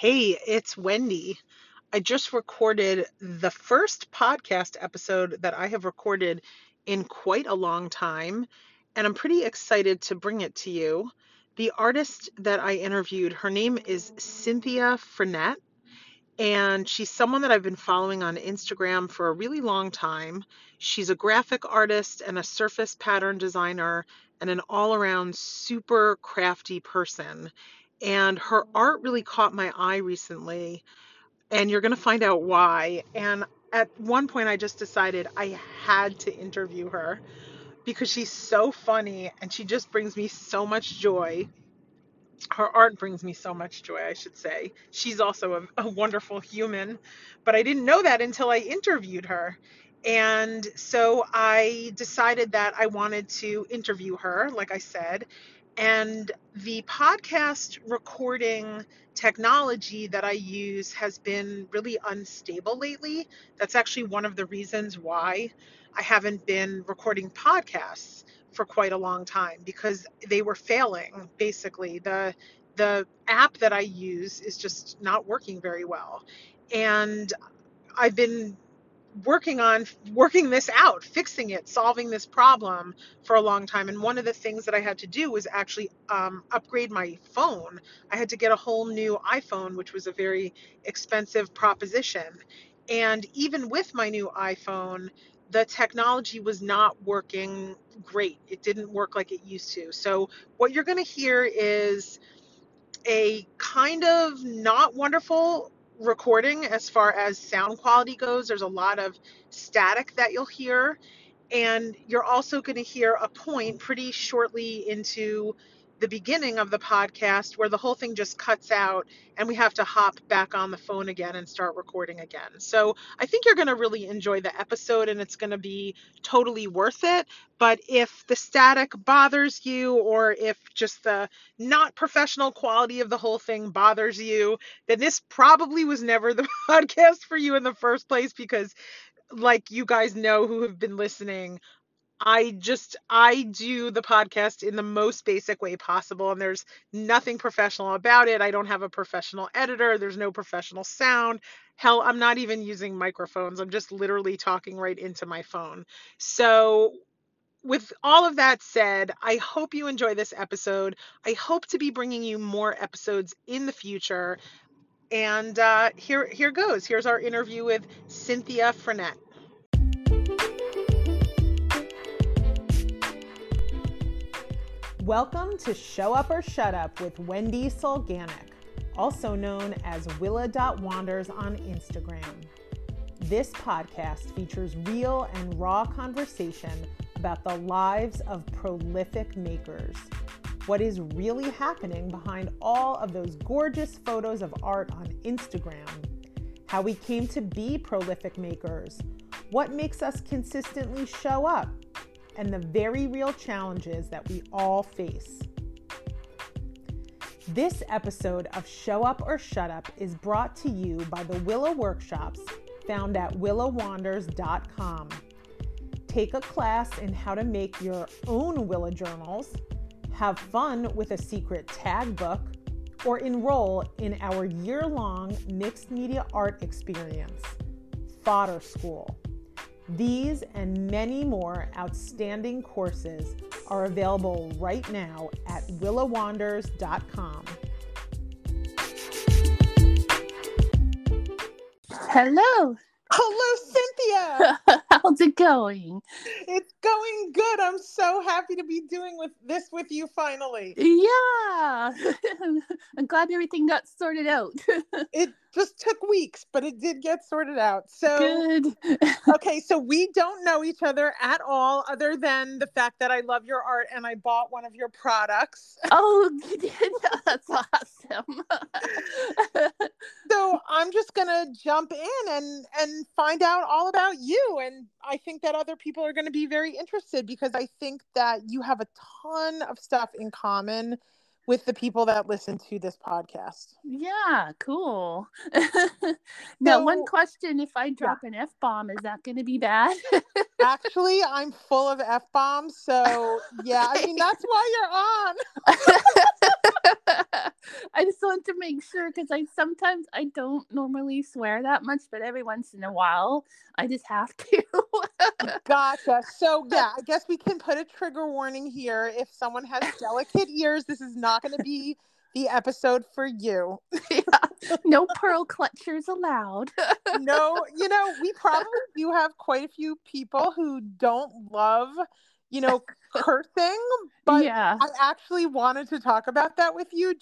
Hey, it's Wendy. I just recorded the first podcast episode that I have recorded in quite a long time, and I'm pretty excited to bring it to you. The artist that I interviewed, her name is Cynthia Frenette, and she's someone that I've been following on Instagram for a really long time. She's a graphic artist and a surface pattern designer and an all around super crafty person. And her art really caught my eye recently, and you're going to find out why. And at one point, I just decided I had to interview her because she's so funny and she just brings me so much joy. Her art brings me so much joy, I should say. She's also a wonderful human, but I didn't know that until I interviewed her. And so I decided that I wanted to interview her, like I said. And the podcast recording technology that I use has been really unstable lately. That's actually one of the reasons why I haven't been recording podcasts for quite a long time, because they were failing. Basically, the app that I use is just not working very well. And I've been working this out, fixing it, solving this problem for a long time. And one of the things that I had to do was actually upgrade my phone. I had to get a whole new iPhone, which was a very expensive proposition. And even with my new iPhone, the technology was not working great. It didn't work like it used to. So what you're going to hear is a kind of not wonderful recording as far as sound quality goes. There's a lot of static that you'll hear. And you're also going to hear a point pretty shortly into the beginning of the podcast where the whole thing just cuts out and we have to hop back on the phone again and start recording again. So I think you're going to really enjoy the episode and it's going to be totally worth it. But if the static bothers you, or if just the not professional quality of the whole thing bothers you, then this probably was never the podcast for you in the first place, because like you guys know who have been listening, I do the podcast in the most basic way possible, and there's nothing professional about it. I don't have a professional editor. There's no professional sound. Hell, I'm not even using microphones. I'm just literally talking right into my phone. So with all of that said, I hope you enjoy this episode. I hope to be bringing you more episodes in the future. And here goes. Here's our interview with Cynthia Frenette. Welcome to Show Up or Shut Up with Wendy Solganic, also known as Willa.Wanders on Instagram. This podcast features real and raw conversation about the lives of prolific makers. What is really happening behind all of those gorgeous photos of art on Instagram? How we came to be prolific makers? What makes us consistently show up? And the very real challenges that we all face. This episode of Show Up or Shut Up is brought to you by the Willa Workshops, found at WillaWanders.com. Take a class in how to make your own Willa journals, have fun with a secret tag book, or enroll in our year-long mixed media art experience, Fodder School. These and many more outstanding courses are available right now at WillaWanders.com. Hello. Hello, Cynthia. How's it going? It's going good. I'm so happy to be doing this with you finally. Yeah. I'm glad everything got sorted out. It just took weeks, but it did get sorted out. So Good. Okay, so we don't know each other at all, other than the fact that I love your art and I bought one of your products. Oh, you did? That's awesome. So I'm just gonna jump in and find out all about you. And I think that other people are gonna be very interested, because I think that you have a ton of stuff in common with the people that listen to this podcast. Yeah, cool. Now, So, one question, if I drop an F-bomb, is that going to be bad? actually, I'm full of F-bombs, so yeah, I mean, that's why you're on. I just want to make sure because I don't normally swear that much, but every once in a while I just have to. Gotcha. So yeah, I guess we can put a trigger warning here. If someone has delicate ears, this is not going to be the episode for you. Yeah. No pearl clutchers allowed. No, we probably do have quite a few people who don't love, cursing, but Yeah. I actually wanted to talk about that with you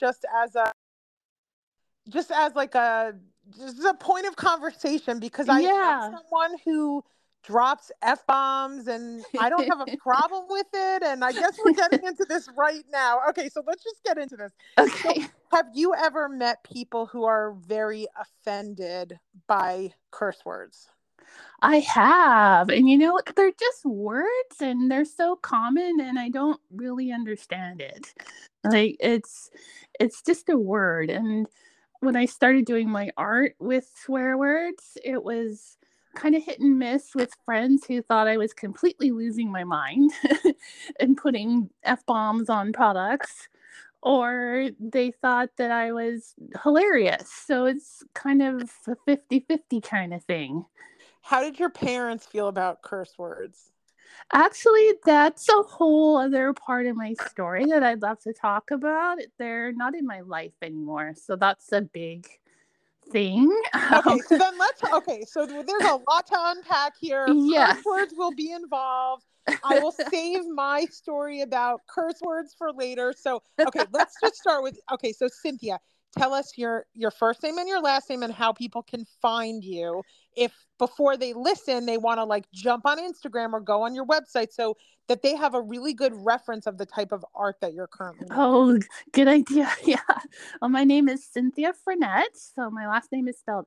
just as like just a point of conversation because I am Yeah. someone who drops F-bombs and I don't have a problem with it. And I guess we're getting into this right now. Okay, so let's just get into this. Okay. So have you ever met people who are very offended by curse words? I have. And they're just words and they're so common and I don't really understand it. Like it's just a word. And when I started doing my art with swear words, it was kind of hit and miss with friends who thought I was completely losing my mind and putting F bombs on products, or they thought that I was hilarious. So it's kind of a 50-50 kind of thing. How did your parents feel about curse words? Actually, that's a whole other part of my story that I'd love to talk about. They're not in my life anymore. So that's a big thing. Okay, so there's a lot to unpack here. Yes. Curse words will be involved. I will save my story about curse words for later. So, okay, let's just start with, so Cynthia, tell us your first name and your last name and how people can find you if before they listen, they want to like jump on Instagram or go on your website so that they have a really good reference of the type of art that you're currently making. Oh, good idea. Yeah. Well, my name is Cynthia Frenette. So my last name is spelled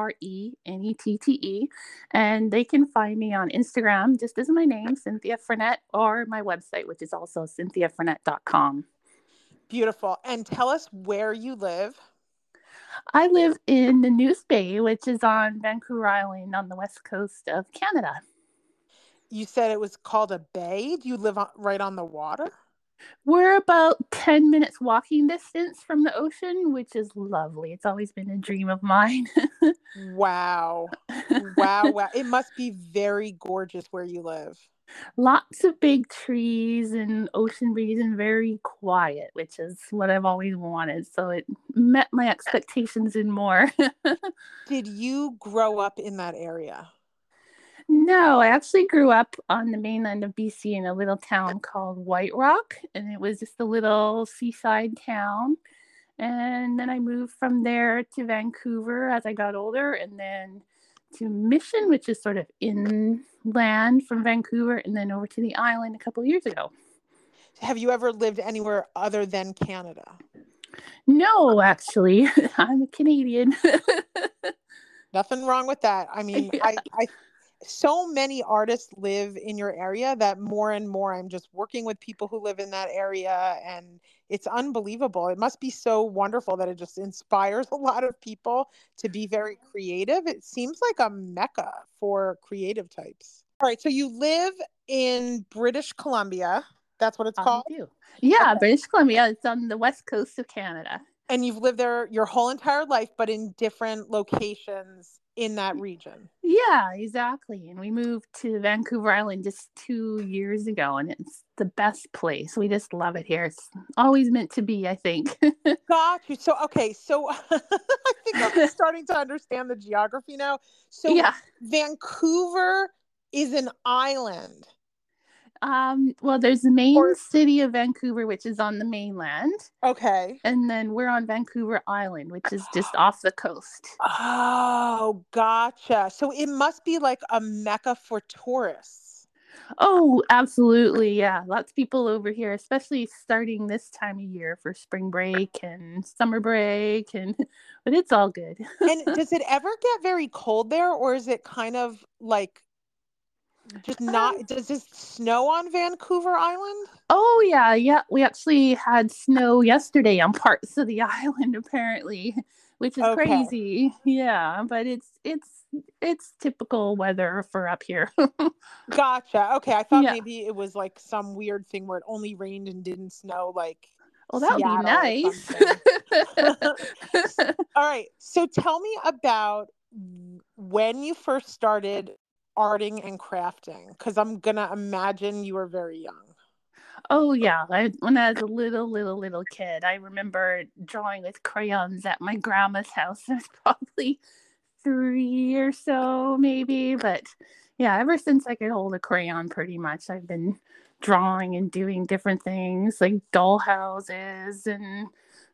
Frenette. And they can find me on Instagram just as my name, Cynthia Frenette, or my website, which is also cynthiafrenette.com. Beautiful. And tell us where you live. I live in the News Bay, which is on Vancouver Island on the west coast of Canada. You said it was called a bay. Do you live right on the water? We're about 10 minutes walking distance from the ocean, which is lovely. It's always been a dream of mine. Wow. Wow. It must be very gorgeous where you live. Lots of big trees and ocean breeze and very quiet, which is what I've always wanted. So it met my expectations and more. Did you grow up in that area? No, I actually grew up on the mainland of BC in a little town called White Rock, and it was just a little seaside town. And then I moved from there to Vancouver as I got older, and then to Mission, which is sort of inland from Vancouver, and then over to the island a couple of years ago. Have you ever lived anywhere other than Canada? No, actually, I'm a Canadian. Nothing wrong with that. I mean, Yeah. So many artists live in your area that more and more I'm just working with people who live in that area, and it's unbelievable. It must be so wonderful that it just inspires a lot of people to be very creative. It seems like a mecca for creative types. All right, so you live in British Columbia. That's what it's called? I do. Yeah, Okay. British Columbia. It's on the west coast of Canada. And you've lived there your whole entire life, but in different locations in that region. Yeah, exactly. And we moved to Vancouver Island just 2 years ago, and it's the best place. We just love it here. It's always meant to be, I think. Got you. So, okay. So I think I'm starting to understand the geography now. So Yeah. Vancouver is an island. Well, there's the main city of Vancouver, which is on the mainland. Okay. And then we're on Vancouver Island, which is just off the coast. Oh, gotcha. So it must be like a mecca for tourists. Oh, absolutely. Yeah. Lots of people over here, especially starting this time of year for spring break and summer break, but it's all good. And does it ever get very cold there, or is it kind of like just not, does this snow on Vancouver Island? Oh yeah. We actually had snow yesterday on parts of the island apparently, which is crazy. Yeah, but it's typical weather for up here. Gotcha. Okay, I thought maybe it was like some weird thing where it only rained and didn't snow. Like, Well, that would be Seattle or nice. something. All right. So tell me about when you first started arting and crafting, because I'm going to imagine you were very young. Oh yeah, when I was a little kid, I remember drawing with crayons at my grandma's house. I was probably 3 or so, maybe. But yeah, ever since I could hold a crayon, pretty much, I've been drawing and doing different things like doll houses and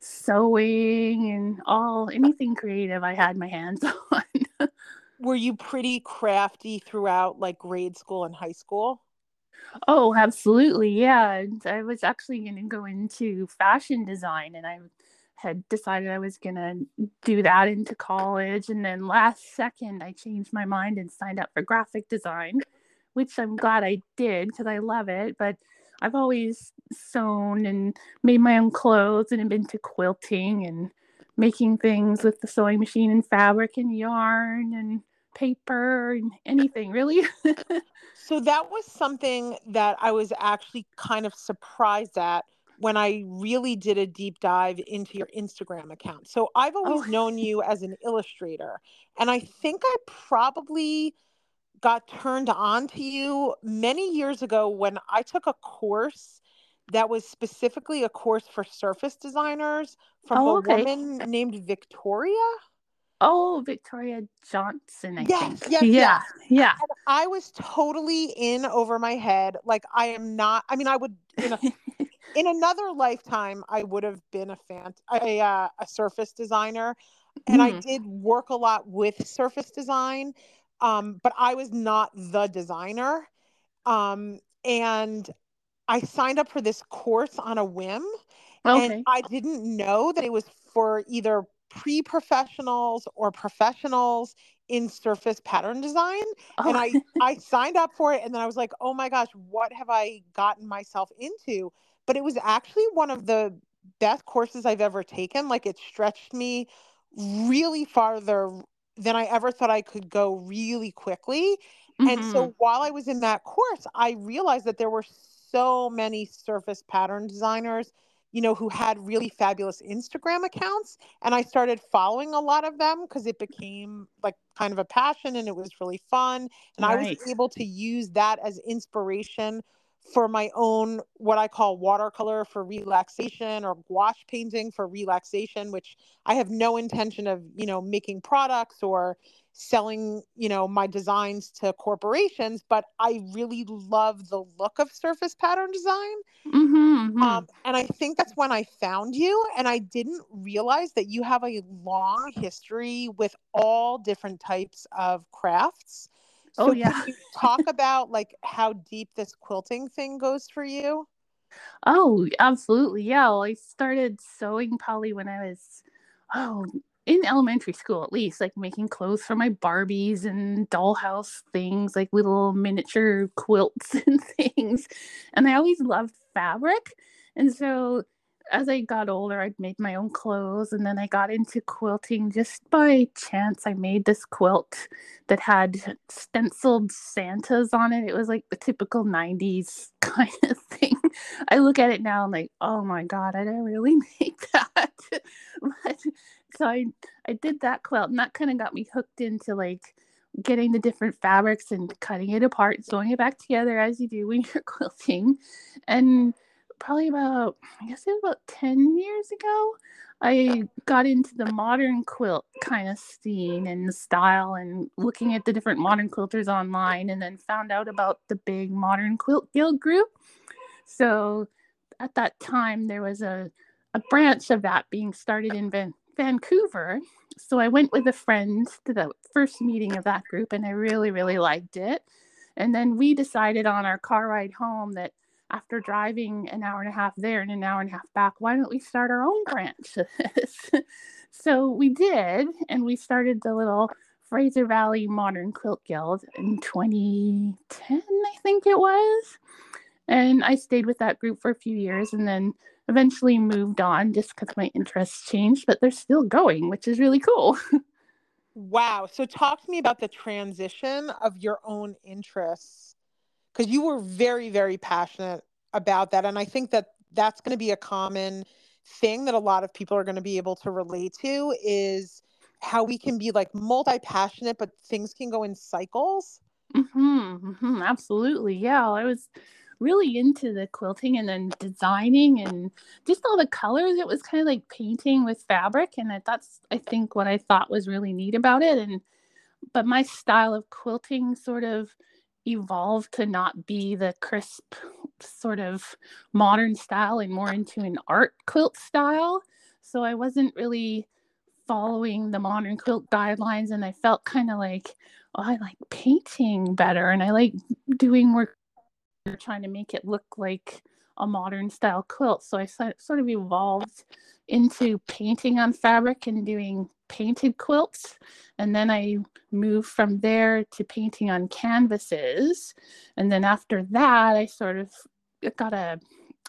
sewing and anything creative I had my hands on. Were you pretty crafty throughout like grade school and high school? Oh, absolutely. Yeah. And I was actually going to go into fashion design, and I had decided I was going to do that into college. And then last second, I changed my mind and signed up for graphic design, which I'm glad I did because I love it. But I've always sewn and made my own clothes and have been to quilting and making things with the sewing machine and fabric and yarn and paper and anything really. So that was something that I was actually kind of surprised at when I really did a deep dive into your Instagram account. So I've Oh, always known you as an illustrator, and I think I probably got turned on to you many years ago when I took a course that was specifically a course for surface designers from a oh, okay. woman named Victoria. Oh, Victoria Johnson, I Yes, think. yes, Yeah, yes. yeah. I was totally in over my head. Like I am not, I mean, I would in another lifetime, I would have been a surface designer, and I Mm. did work a lot with surface design, but I was not the designer. And I signed up for this course on a whim, and Okay. I didn't know that it was for either pre-professionals or professionals in surface pattern design. And Oh, I signed up for it, and then I was like, "Oh my gosh, what have I gotten myself into?" But it was actually one of the best courses I've ever taken. Like it stretched me really farther than I ever thought I could go really quickly. And hmm. so while I was in that course, I realized that there were so many surface pattern designers, who had really fabulous Instagram accounts. And I started following a lot of them because it became like kind of a passion and it was really fun. And I was Right. able to use that as inspiration for my own, what I call watercolor for relaxation or gouache painting for relaxation, which I have no intention of, making products or selling, my designs to corporations, but I really love the look of surface pattern design. Hmm. And I think that's when I found you, and I didn't realize that you have a long history with all different types of crafts. Oh, So can yeah. you talk about like how deep this quilting thing goes for you? Oh, absolutely. Yeah. Well, I started sewing probably when I was, oh, in elementary school at least, like making clothes for my Barbies and dollhouse things, like little miniature quilts and things. And I always loved fabric. And so as I got older, I'd made my own clothes. And then I got into quilting just by chance. I made this quilt that had stenciled Santas on it. It was like the typical 90s kind of thing. I look at it now and like, oh my god, I didn't really make that. But so I did that quilt, and that kind of got me hooked into like getting the different fabrics and cutting it apart, sewing it back together as you do when you're quilting. And probably about, I guess it was about 10 years ago, I got into the modern quilt kind of scene and the style and looking at the different modern quilters online, and then found out about the big Modern Quilt Guild group. So at that time, there was a branch of that being started in Vancouver. So I went with a friend to the first meeting of that group, and I really, really liked it. And then we decided on our car ride home that after driving an hour and a half there and an hour and a half back, why don't we start our own branch of this? So we did, and we started the little Fraser Valley Modern Quilt Guild in 2010, I think it was. And I stayed with that group for a few years and then eventually moved on just because my interests changed, but they're still going, which is really cool. Wow. So talk to me about the transition of your own interests, because you were very, very passionate about that. And I think that that's going to be a common thing that a lot of people are going to be able to relate to is how we can be like multi-passionate, but things can go in cycles. Absolutely. Yeah, I was really into the quilting and then designing and just all the colors. It was kind of like painting with fabric, and that's I think what I thought was really neat about it. And but my style of quilting sort of evolved to not be the crisp sort of modern style and more into an art quilt style. So I wasn't really following the modern quilt guidelines, and I felt kind of like, oh, I like painting better and I like doing work trying to make it look like a modern style quilt. So I sort of evolved into painting on fabric and doing painted quilts. And then I moved from there to painting on canvases. And then after that, I sort of got a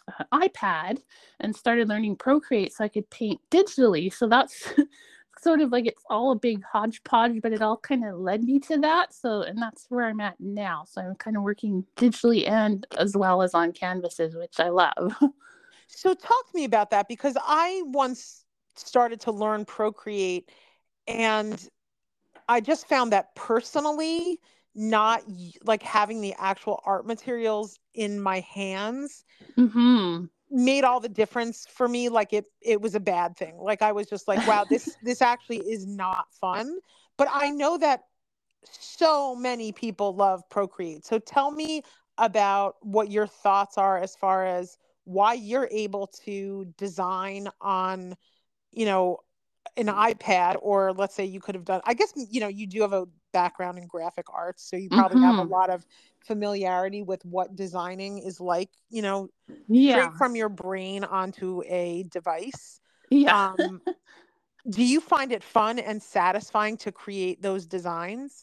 iPad and started learning Procreate so I could paint digitally. So that's sort of like it's all a big hodgepodge, but it all kind of led me to that. So, and that's where I'm at now. So I'm kind of working digitally and as well as on canvases, which I love. So talk to me about that, because I once started to learn Procreate, and I just found that personally, not like having the actual art materials in my hands Mm-hmm. made all the difference for me. Like it was a bad thing. Like I was just like, wow, this actually is not fun. But I know that so many people love Procreate. So tell me about what your thoughts are as far as why you're able to design on, you know, an iPad, or let's say you could have done, I guess, you do have a background in graphic arts, so you probably have a Mm-hmm. lot of familiarity with what designing is like, straight Yeah. from your brain onto a device. Yeah. Um, do you find it fun and satisfying to create those designs?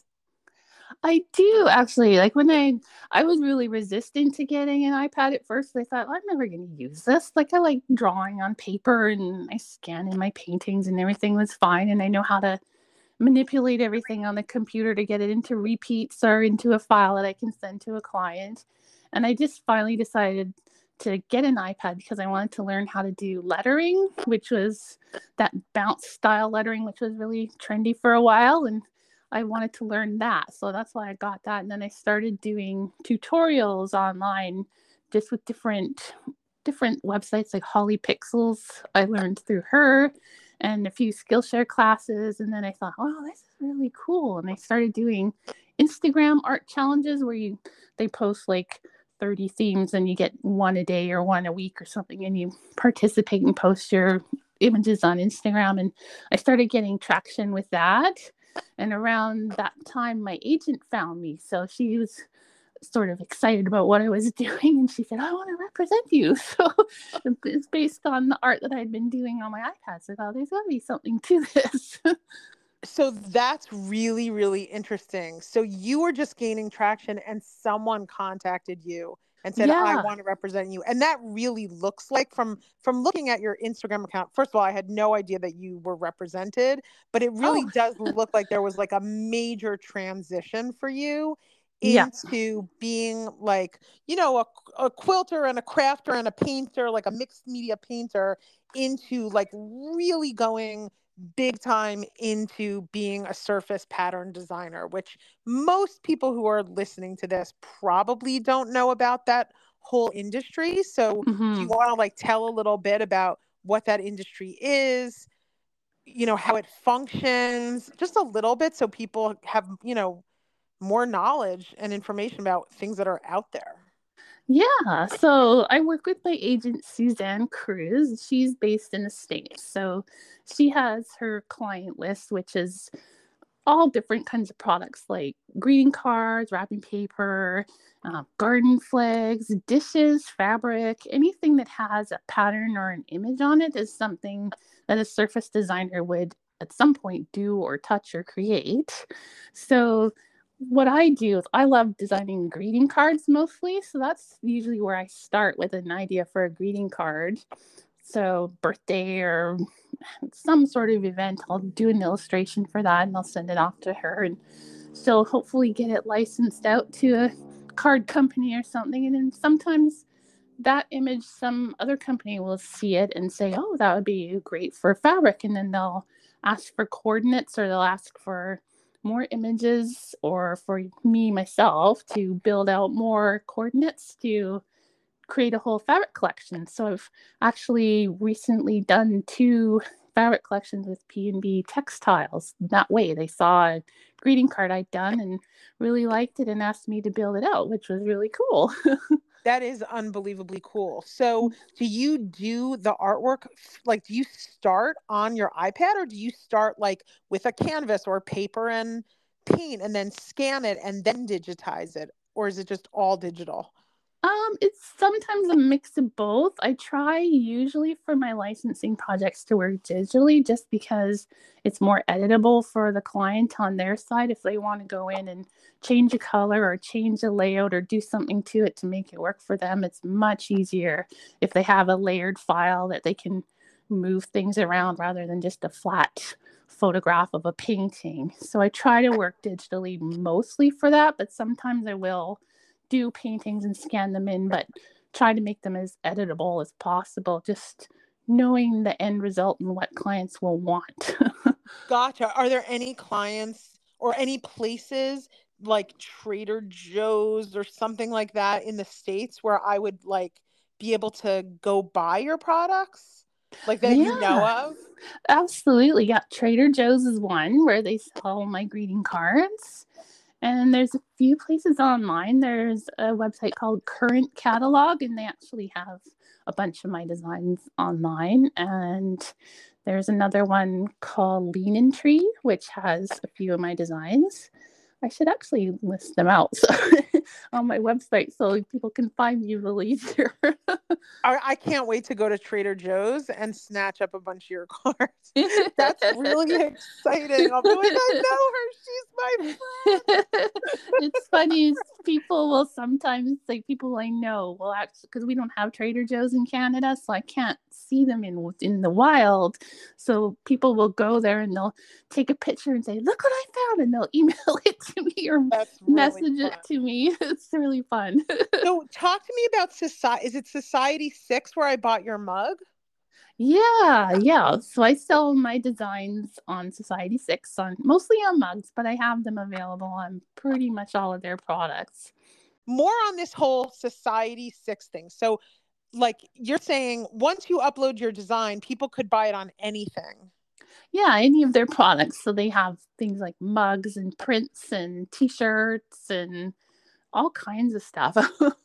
I do actually. Like when I was really resistant to getting an iPad at first. I thought I'm never going to use this. Like I like drawing on paper and I scan in my paintings and everything was fine, and I know how to manipulate everything on the computer to get it into repeats or into a file that I can send to a client. And I just finally decided to get an iPad because I wanted to learn how to do lettering, which was that bounce style lettering, which was really trendy for a while. And I wanted to learn that. So that's why I got that. And then I started doing tutorials online just with different websites like Holly Pixels. I learned through her and a few Skillshare classes. And then I thought, oh, this is really cool. And I started doing Instagram art challenges where they post like 30 themes and you get one a day or one a week or something, and you participate and post your images on Instagram. And I started getting traction with that. And around that time, my agent found me. So she was sort of excited about what I was doing. And she said, I want to represent you. So it's based on the art that I'd been doing on my iPad. So I thought there's got to be something to this. So that's really, really interesting. So you were just gaining traction and someone contacted you and said, I Yeah. want to represent you. And that really looks like, from looking at your Instagram account, first of all, I had no idea that you were represented, but it really Oh, does look like there was like a major transition for you yeah. into being like, a quilter and a crafter and a painter, like a mixed media painter, into like really going big time into being a surface pattern designer, which most people who are listening to this probably don't know about that whole industry. So, do you Mm-hmm. want to like tell a little bit about what that industry is, how it functions, just a little bit so people have, more knowledge and information about things that are out there? Yeah. So I work with my agent, Suzanne Cruz. She's based in the States. So she has her client list, which is all different kinds of products like greeting cards, wrapping paper, garden flags, dishes, fabric, anything that has a pattern or an image on it is something that a surface designer would at some point do or touch or create. So what I do is I love designing greeting cards mostly. So that's usually where I start with an idea for a greeting card. So birthday or some sort of event, I'll do an illustration for that and I'll send it off to her, and she'll hopefully get it licensed out to a card company or something. And then sometimes that image, some other company will see it and say, oh, that would be great for fabric. And then they'll ask for coordinates, or they'll ask for more images, or for me, myself, to build out more coordinates to create a whole fabric collection. So I've actually recently done 2 fabric collections with P&B Textiles. That way, they saw a greeting card I'd done and really liked it and asked me to build it out, which was really cool. That is unbelievably cool. So do you do the artwork, like, do you start on your iPad, or do you start like with a canvas or paper and paint and then scan it and then digitize it? Or is it just all digital? It's sometimes a mix of both. I try usually for my licensing projects to work digitally, just because it's more editable for the client on their side. If they want to go in and change a color or change a layout or do something to it to make it work for them, it's much easier if they have a layered file that they can move things around rather than just a flat photograph of a painting. So I try to work digitally mostly for that, but sometimes I will do paintings and scan them in, but try to make them as editable as possible, just knowing the end result and what clients will want. Gotcha. Are there any clients or any places like Trader Joe's or something like that in the States where I would like be able to go buy your products? Like that you know Yeah, of? absolutely. Yeah, Trader Joe's is one where they sell my greeting cards. And there's a few places online. There's a website called Current Catalog, and they actually have a bunch of my designs online. And there's another one called Lean Tree, which has a few of my designs. I should actually list them out on my website so people can find me a little easier. I can't wait to go to Trader Joe's and snatch up a bunch of your cards. That's really exciting. I'll be like, I know her. She's my friend. It's funny, people will sometimes, like, people I know will actually, because we don't have Trader Joe's in Canada, so I can't see them in the wild. So people will go there and they'll take a picture and say, look what I found, and they'll email it to me or That's really message fun. it to me. It's really fun. So talk to me about Society. Is it Society 6 where I bought your mug? Yeah. So I sell my designs on Society 6, on mostly on mugs, but I have them available on pretty much all of their products. More on this whole Society 6 thing. So, like, you're saying once you upload your design, people could buy it on anything. Yeah, any of their products. So they have things like mugs and prints and t-shirts and all kinds of stuff.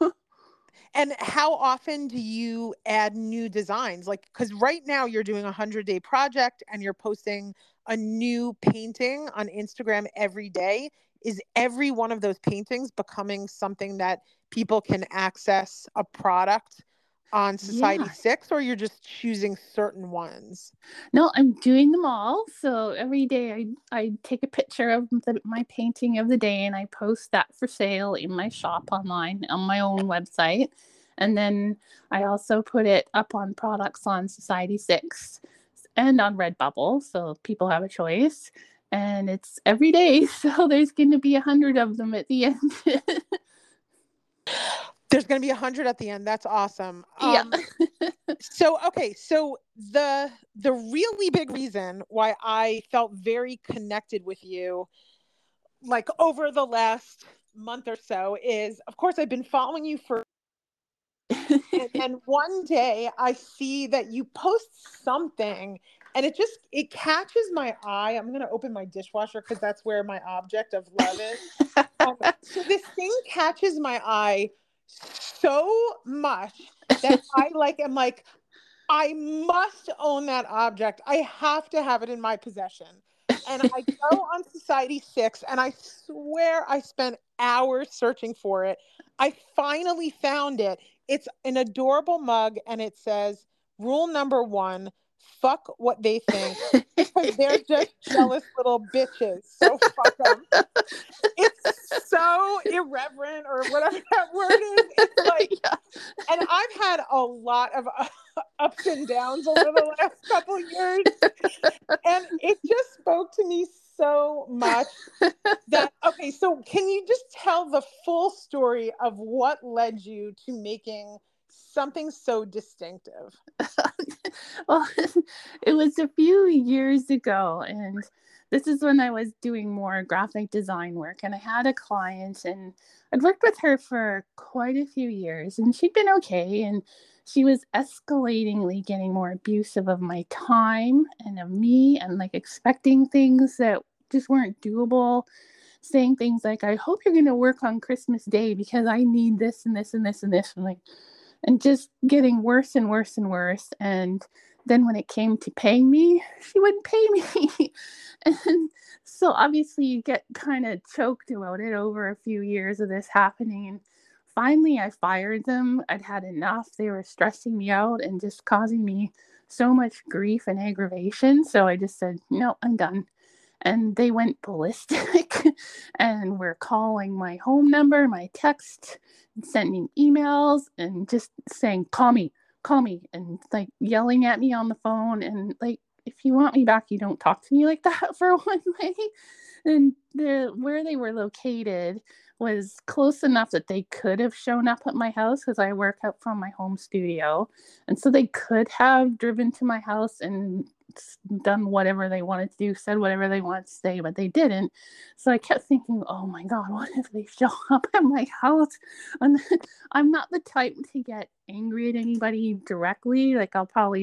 And how often do you add new designs? Like, because right now you're doing a 100-day project and you're posting a new painting on Instagram every day. Is every one of those paintings becoming something that people can access a product on Society Yeah. 6, or you're just choosing certain ones? No, I'm doing them all. So every day I take a picture of my painting of the day and I post that for sale in my shop online on my own website. And then I also put it up on products on Society 6 and on Redbubble. So people have a choice. And it's every day. So there's going to be 100 of them at the end. There's going to be 100 at the end. That's awesome. Yeah. So okay, so the really big reason why I felt very connected with you, like over the last month or so, is of course I've been following you for, and one day I see that you post something and it catches my eye. I'm going to open my dishwasher because that's where my object of love is. So this thing catches my eye so much that am like, I must own that object. I have to have it in my possession. And I go on Society 6 and I swear I spent hours searching for it. I finally found it. It's an adorable mug and it says, rule number 1, fuck what they think, because they're just jealous little bitches. So fuck them. It's so irreverent, or whatever that word is. It's like, Yeah. and I've had a lot of ups and downs over the last couple of years. And it just spoke to me so much that, okay, so can you just tell the full story of what led you to making something so distinctive. Well, it was a few years ago, and this is when I was doing more graphic design work. And I had a client, and I'd worked with her for quite a few years, and she'd been okay. And she was escalatingly getting more abusive of my time and of me, and like expecting things that just weren't doable, saying things like, I hope you're going to work on Christmas Day because I need this and this and this and this. And like, and just getting worse and worse and worse. And then when it came to paying me, she wouldn't pay me. And so obviously you get kind of choked about it over a few years of this happening. And finally I fired them. I'd had enough. They were stressing me out and just causing me so much grief and aggravation. So I just said, no, I'm done. And they went ballistic and were calling my home number, my text, and sending emails and just saying, call me, and like yelling at me on the phone. And like, if you want me back, you don't talk to me like that, for one way. And where they were located was close enough that they could have shown up at my house because I work out from my home studio. And so they could have driven to my house and done whatever they wanted to do, said whatever they wanted to say, but they didn't. So I kept thinking, oh my God, what if they show up at my house? And I'm not the type to get angry at anybody directly. Like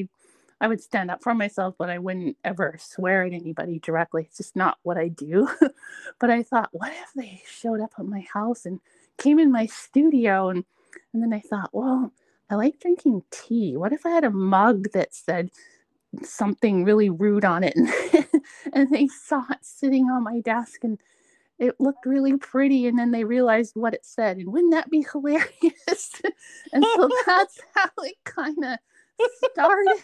I would stand up for myself, but I wouldn't ever swear at anybody directly. It's just not what I do. But I thought, what if they showed up at my house and came in my studio? And then I thought, well, I like drinking tea. What if I had a mug that said something really rude on it? And they saw it sitting on my desk and it looked really pretty, and then they realized what it said, and wouldn't that be hilarious? And so that's how it kind of started.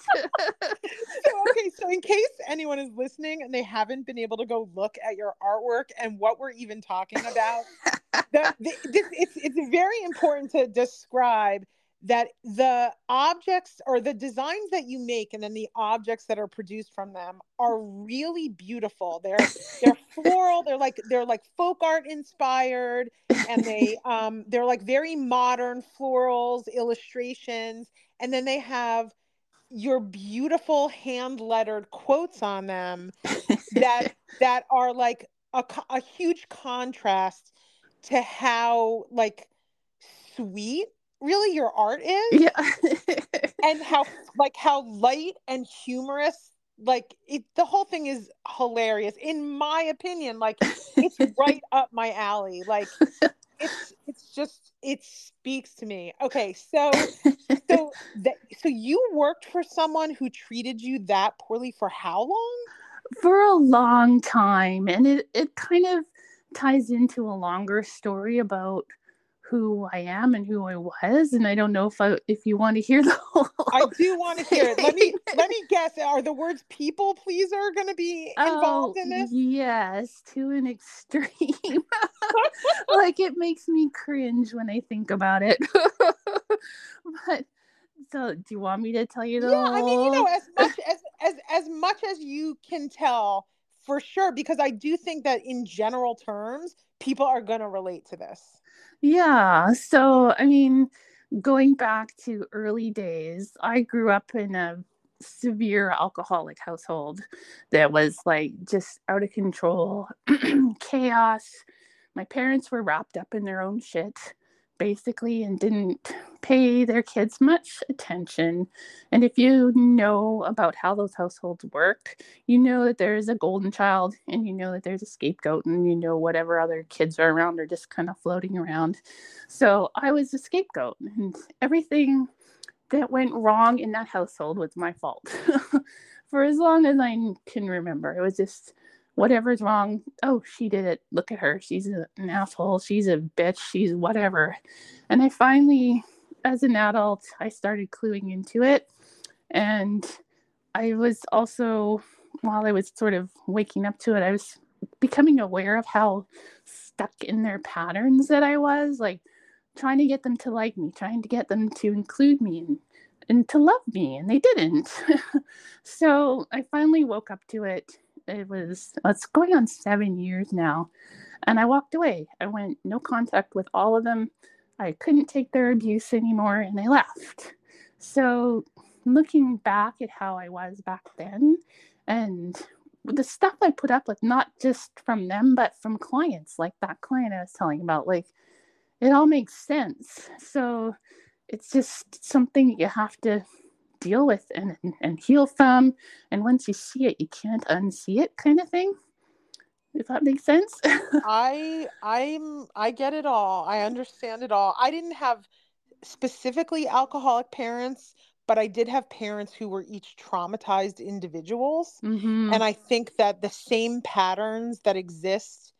So in case anyone is listening and they haven't been able to go look at your artwork and what we're even talking about, it's very important to describe that the objects or the designs that you make and then the objects that are produced from them are really beautiful. They're floral, they're like folk art inspired, and they're like very modern florals, illustrations, and then they have your beautiful hand lettered quotes on them that are like a huge contrast to how like sweet really your art is. Yeah. And how light and humorous, like the whole thing is hilarious in my opinion. Like it's right up my alley. Like it's just, it speaks to me. Okay, so you worked for someone who treated you that poorly for how long? For a long time. And it kind of ties into a longer story about who I am and who I was. And I don't know if you want to hear the whole I do want to hear it. Let me guess. Are the words people pleaser going to be involved in this? Yes, to an extreme. Like it makes me cringe when I think about it. But so do you want me to tell you the Yeah, I mean, whole... as much as you can tell, for sure, because I do think that in general terms, people are going to relate to this. Yeah, so I mean, going back to early days, I grew up in a severe alcoholic household that was like just out of control, chaos. My parents were wrapped up in their own shit, basically, and didn't pay their kids much attention. And if you know about how those households work, you know that there's a golden child, and you know that there's a scapegoat, and you know whatever other kids are around are just kind of floating around. So I was the scapegoat, and everything that went wrong in that household was my fault. For as long as I can remember, it was just whatever's wrong. Oh, she did it. Look at her. She's an asshole. She's a bitch. She's whatever. And I finally, as an adult, I started cluing into it. And I was also, while I was sort of waking up to it, I was becoming aware of how stuck in their patterns that I was, like trying to get them to like me, trying to get them to include me and to love me, and they didn't. So I finally woke up to it. It's going on 7 years now. And I walked away. I went no contact with all of them. I couldn't take their abuse anymore and I left. So looking back at how I was back then and the stuff I put up with, not just from them, but from clients, like that client I was telling about, like it all makes sense. So it's just something you have to deal with and heal from. And once you see it, you can't unsee it, kind of thing. If that makes sense. I get it all. I understand it all. I didn't have specifically alcoholic parents, but I did have parents who were each traumatized individuals. Mm-hmm. And I think that the same patterns that exist,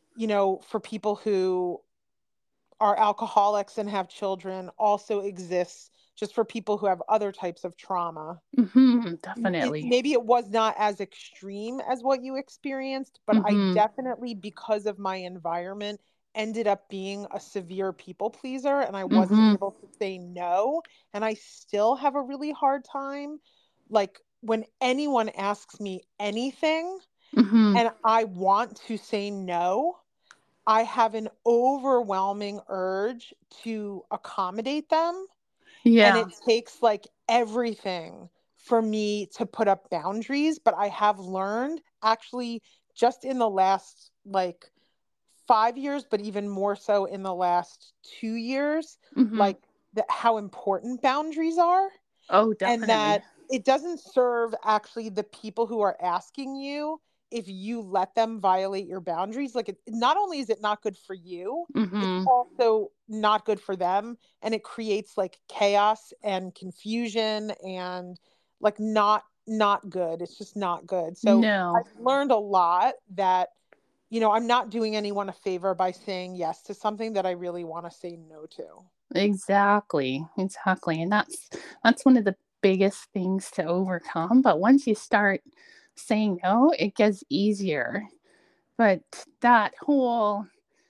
for people who are alcoholics and have children also exists just for people who have other types of trauma. Mm-hmm. Definitely. Maybe it was not as extreme as what you experienced, but I Mm-hmm. definitely, because of my environment, ended up being a severe people pleaser and I wasn't Mm-hmm. able to say no. And I still have a really hard time. Like when anyone asks me anything Mm-hmm. and I want to say no, I have an overwhelming urge to accommodate them. And Yeah. it takes like everything for me to put up boundaries. But I have learned actually just in the last like 5 years, but even more so in the last 2 years, Mm-hmm. like how important boundaries are Oh, and definitely. that it doesn't serve actually the people who are asking you if you let them violate your boundaries. Like not only is it not good for you, it's Mm-hmm. also not good for them, and it creates like chaos and confusion and like not good. It's just not good. So I've No. learned a lot that I'm not doing anyone a favor by saying yes to something that I really want to say no to. Exactly. Exactly. And that's one of the biggest things to overcome. But once you start saying no, it gets easier. But that whole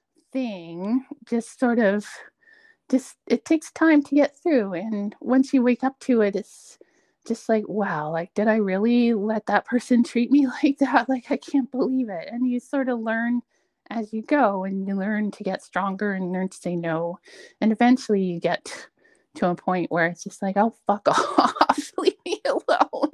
thing just sort of just it takes time to get through, and once you wake up to it, it's just like, wow, like did I really let that person treat me like that? Like I can't believe it. And you sort of learn as you go, and you learn to get stronger and learn to say no, and eventually you get to a point where it's just like, oh, fuck off. Leave me alone.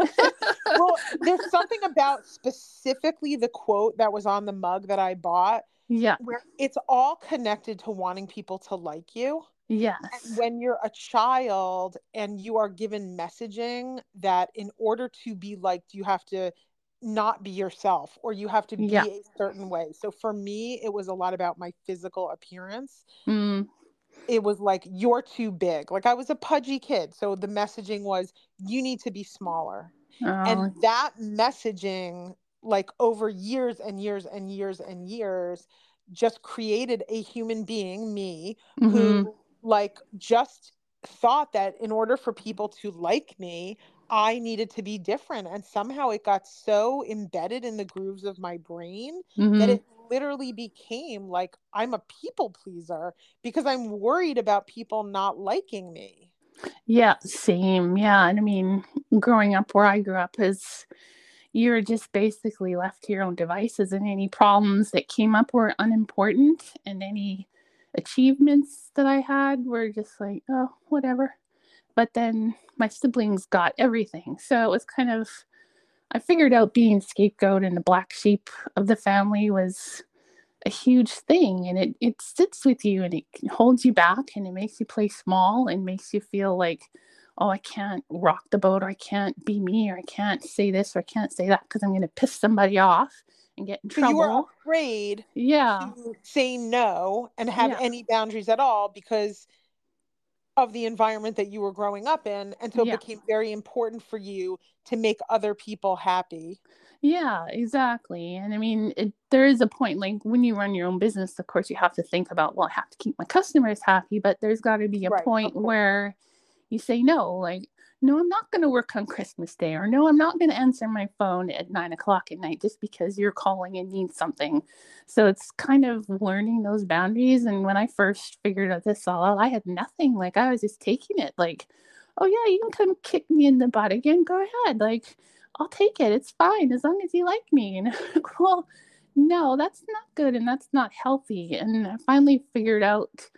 Well, there's something about specifically the quote that was on the mug that I bought Yeah. where it's all connected to wanting people to like you. And Yes. when you're a child and you are given messaging that in order to be liked, you have to not be yourself or you have to Yeah. be a certain way. So for me, it was a lot about my physical appearance. Mm. It was like, you're too big. Like I was a pudgy kid. So the messaging was, you need to be smaller. And Oh. that messaging, like over years and years and years and years, just created a human being, me, Mm-hmm. who like just thought that in order for people to like me, I needed to be different. And somehow it got so embedded in the grooves of my brain that Mm-hmm. it literally became like I'm a people pleaser because I'm worried about people not liking me. Yeah, same. Yeah. And I mean, growing up where I grew up is you're just basically left to your own devices, and any problems that came up were unimportant, and any achievements that I had were just like, oh, whatever. But then my siblings got everything. So it was kind of, I figured out being scapegoat and the black sheep of the family was a huge thing, and it sits with you and it holds you back and it makes you play small and makes you feel like, oh, I can't rock the boat, or I can't be me, or I can't say this, or I can't say that because I'm going to piss somebody off and get in So you were trouble. afraid Yeah. to say no and have Yeah. any boundaries at all because of the environment that you were growing up in. And so it Yeah. became very important for you to make other people happy. Yeah, exactly. And I mean, there is a point, like when you run your own business, of course, you have to think about, well, I have to keep my customers happy, but there's got to be a Right, point of course. where you say no, like, no, I'm not going to work on Christmas Day, or no, I'm not going to answer my phone at 9 o'clock at night just because you're calling and need something. So it's kind of learning those boundaries. And when I first figured out this all out, I had nothing. Like, I was just taking it, like, oh, yeah, you can come kick me in the butt again. Go ahead. Like, I'll take it. It's fine as long as you like me. And well, no, that's not good and that's not healthy. And I finally figured out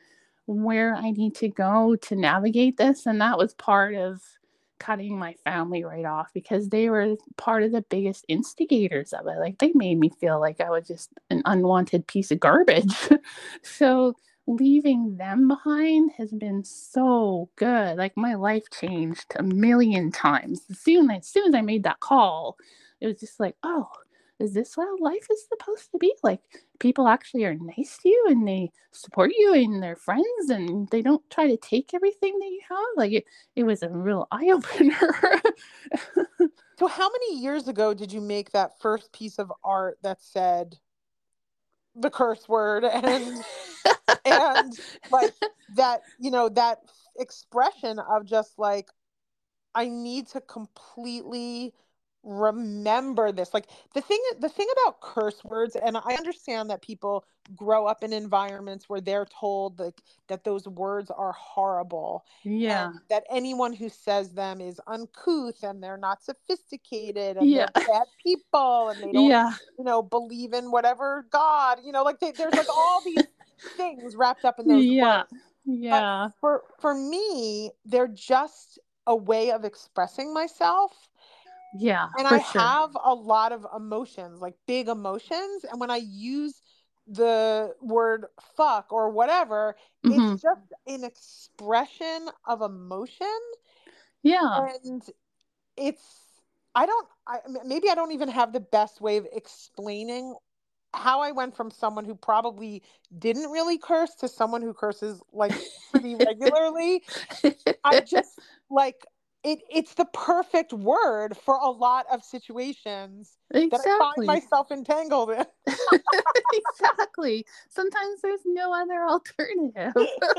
where I need to go to navigate this. And that was part of cutting my family right off, because they were part of the biggest instigators of it. Like, they made me feel like I was just an unwanted piece of garbage. So leaving them behind has been so good. Like, my life changed a million times. As soon as I made that call, it was just like, oh, is this what life is supposed to be? Like, people actually are nice to you and they support you and they're friends and they don't try to take everything that you have. Like, it was a real eye opener. So how many years ago did you make that first piece of art that said the curse word and like that, that expression of just like, I need to completely remember this. Like the thing about curse words, and I understand that people grow up in environments where they're told like that those words are horrible and Yeah. that anyone who says them is uncouth and they're not sophisticated and Yeah. they're bad people and they don't, Yeah. believe in whatever God, like there's like all these things wrapped up in those Yeah. words. But Yeah. for me, they're just a way of expressing myself. Yeah, And I for sure. have a lot of emotions, like big emotions. And when I use the word fuck or whatever, it's Hmm. just an expression of emotion. Yeah. And it's, maybe I don't even have the best way of explaining how I went from someone who probably didn't really curse to someone who curses like pretty regularly. I just like it's the perfect word for a lot of situations that I find Exactly. myself entangled in. Exactly. Sometimes there's no other alternative.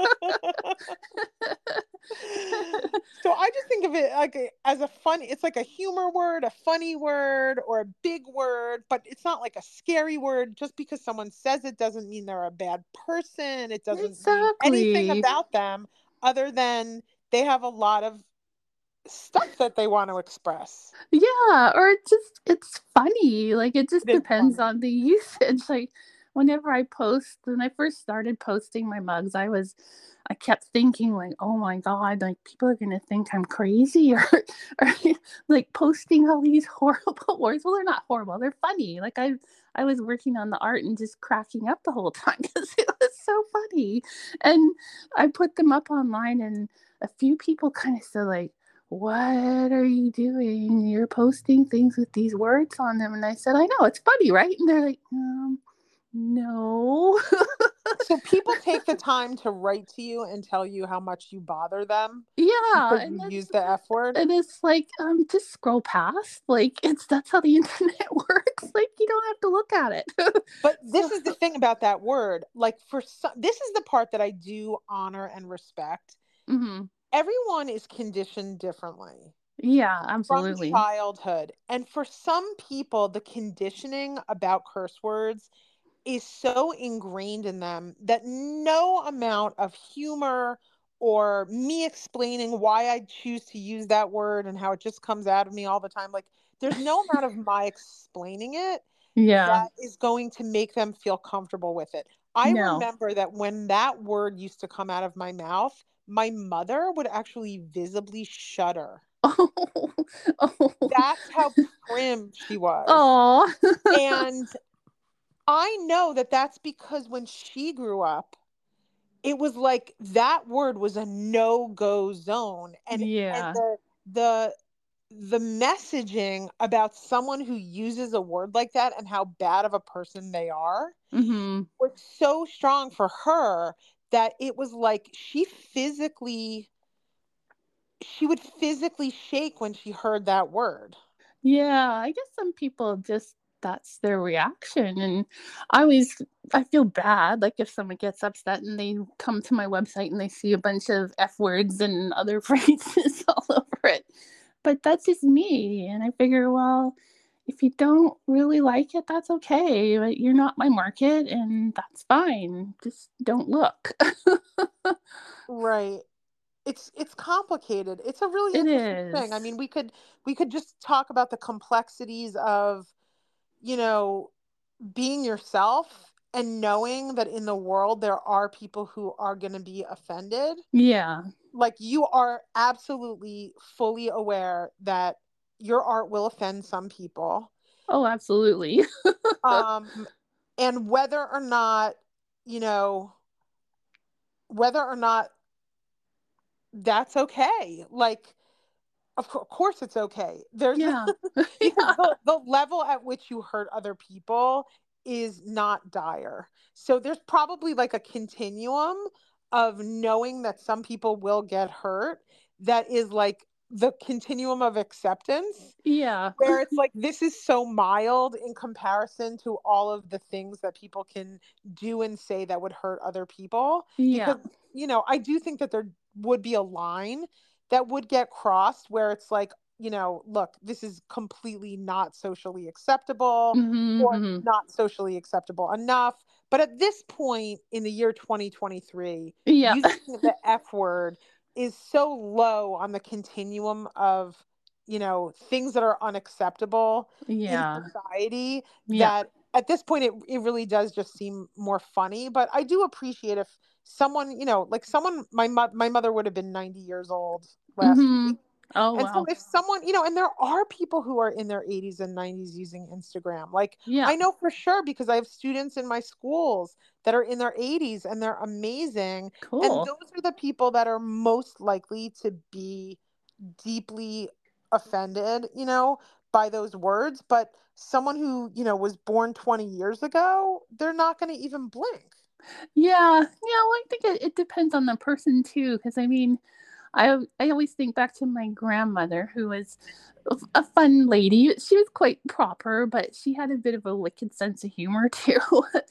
So I just think of it like as a fun, it's like a humor word, a funny word, or a big word, but it's not like a scary word. Just because someone says it doesn't mean they're a bad person. It doesn't mean anything Exactly. about them other than they have a lot of stuff that they want to express. Yeah, or it's funny. Like, it just It is depends funny. on the usage. Like, whenever I post, when I first started posting my mugs, I kept thinking like, oh my God, like, people are gonna think I'm crazy, or like, posting all these horrible words. Well, they're not horrible, they're funny. Like, I was working on the art and just cracking up the whole time because it was so funny. And I put them up online, and a few people kind of said like, what are you doing? You're posting things with these words on them. And I said, I know, it's funny, right? And they're like, no. So people take the time to write to you and tell you how much you bother them Yeah. because And you use the F word. it's like, just scroll past. Like, that's how the internet works. Like, you don't have to look at it. But So, this is the thing about that word. Like for some, this is the part that I do honor and respect. mm-hmm. Everyone is conditioned differently Yeah, from absolutely. childhood. And for some people, the conditioning about curse words is so ingrained in them that no amount of humor or me explaining why I choose to use that word and how it just comes out of me all the time, like there's no amount of my explaining it Yeah. that is going to make them feel comfortable with it. I No. remember that when that word used to come out of my mouth, my mother would actually visibly shudder. Oh, oh, That's how prim she was. oh. And I know that that's because when she grew up, it was like that word was a no-go zone. And Yeah. the the messaging about someone who uses a word like that and how bad of a person they are Mm-hmm. was so strong for her that it was like she would physically shake when she heard that word. Yeah, I guess some people just that's their reaction. And I feel bad like if someone gets upset and they come to my website and they see a bunch of F words and other phrases all over it. But that's just me. And I figure, well, if you don't really like it, that's okay. But you're not my market and that's fine. Just don't look. Right. It's complicated. It's a really It interesting thing. I is. mean, we could just talk about the complexities of, you know, being yourself and knowing that in the world there are people who are going to be offended, Yeah. like you are absolutely fully aware that your art will offend some people. Oh, absolutely. Um, and whether or not, you know, whether or not that's okay. Like, of course it's okay. There's Yeah. because Yeah. the level at which you hurt other people is not dire. So there's probably like a continuum of knowing that some people will get hurt that is like the continuum of acceptance, Yeah. where it's like this is so mild in comparison to all of the things that people can do and say that would hurt other people. Yeah. Because, I do think that there would be a line that would get crossed where it's like, look, this is completely not socially acceptable or Hmm. not socially acceptable enough. But at this point in the year 2023, Yeah. using the F word is so low on the continuum of, things that are unacceptable in Yeah. society Yeah. that at this point it really does just seem more funny. But I do appreciate if someone, like someone, my mother would have been 90 years old last Hmm. week. Oh, And so wow. if someone, and there are people who are in their 80s and 90s using Instagram. Like Yeah. I know for sure because I have students in my schools that are in their 80s and they're amazing. And Cool. those are the people that are most likely to be deeply offended, by those words. But someone who, was born 20 years ago, they're not going to even blink. Yeah. Yeah. Well, I think it depends on the person too. Because I mean, I always think back to my grandmother, who was a fun lady. She was quite proper, but she had a bit of a wicked sense of humor too.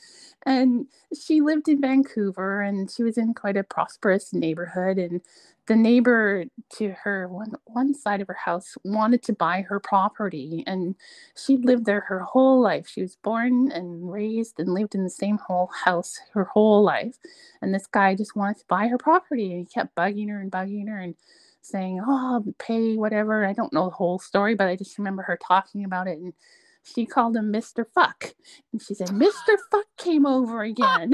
And she lived in Vancouver, and she was in quite a prosperous neighborhood. And the neighbor to her, one side of her house, wanted to buy her property, and she lived there her whole life. She was born and raised and lived in the same whole house her whole life. And this guy just wanted to buy her property, and he kept bugging her and saying, "Oh, I'll pay whatever." I don't know the whole story, but I just remember her talking about it. And she called him Mr. Fuck. And she said, "Mr. Fuck came over again."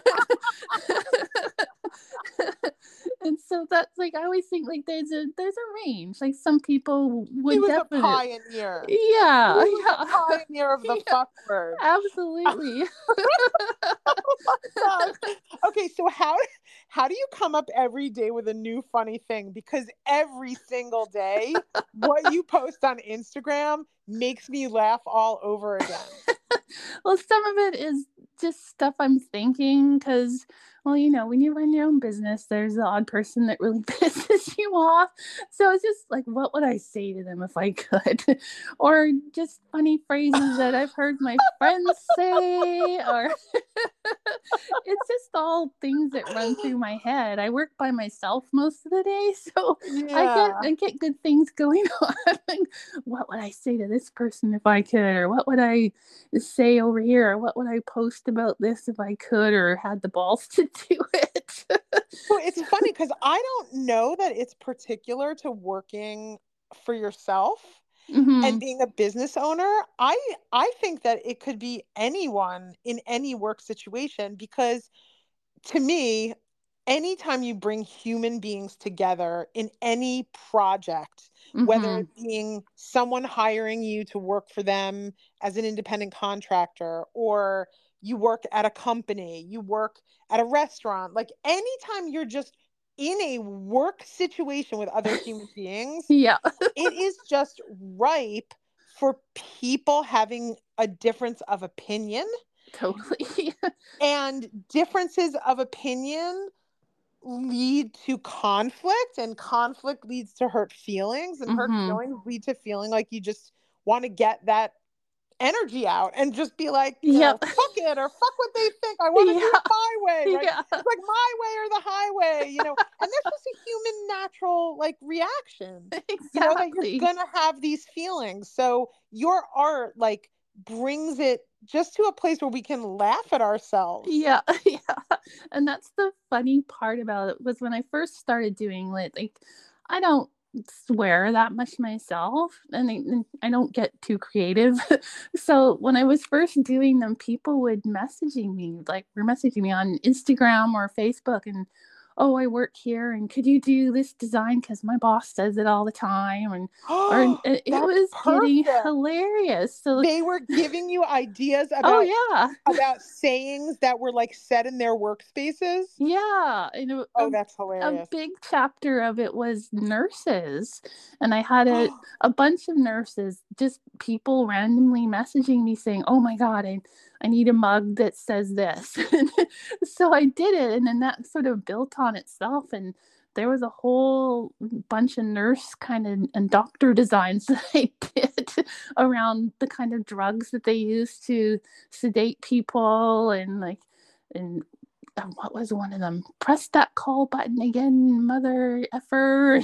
And so that's like, I always think like there's a range. Like some people He would was a definitely. pioneer. He Yeah, was a yeah. pioneer of the Yeah, fuck word. absolutely. God. Okay, so how do you come up every day with a new funny thing? Because every single day, what you post on Instagram makes me laugh all over again. Well, some of it is just stuff I'm thinking because, well, when you run your own business, there's the odd person that really pisses you off. So it's just like, what would I say to them if I could? Or just funny phrases that I've heard my friends say, or it's just all things that run through my head. I work by myself most of the day, so I get Yeah. I get good things going on. Like, what would I say to this person if I could, or what would I say over here, or what would I post about this if I could, or had the balls to do it. So it's funny because I don't know that it's particular to working for yourself and Hmm. being a business owner. I think that it could be anyone in any work situation because to me, anytime you bring human beings together in any project, whether Hmm. it being someone hiring you to work for them as an independent contractor, or you work at a company, you work at a restaurant, like anytime you're just in a work situation with other human beings, Yeah. it is just ripe for people having a difference of opinion, Totally. and differences of opinion lead to conflict, and conflict leads to hurt feelings, and hurt Hmm. feelings lead to feeling like you just want to get that energy out and just be like, Yep. fuck it, or fuck what they think. I want to do Yeah. it my way, right? Yeah. It's like my way or the highway, and that's just a human natural like reaction, that you're Exactly. gonna have these feelings. So your art like brings it just to a place where we can laugh at ourselves. Yeah, yeah. And that's the funny part about it was when I first started doing it, like I don't swear that much myself, and I don't get too creative. So when I was first doing them, people would were messaging me on Instagram or Facebook, and oh, I work here, and could you do this design because my boss says it all the time, and or Oh, it that's was getting perfect. hilarious. So They were giving you ideas oh yeah, about sayings that were like said in their workspaces. yeah, Oh, that's a hilarious. big chapter of it was nurses, and I had a bunch of nurses, just people randomly messaging me saying, "Oh my god, I need a mug that says this." So I did it, and then that sort of built on itself, and there was a whole bunch of nurse kind of and doctor designs that I did around the kind of drugs that they use to sedate people, and like and what was one of them? Press that call button again, mother effer.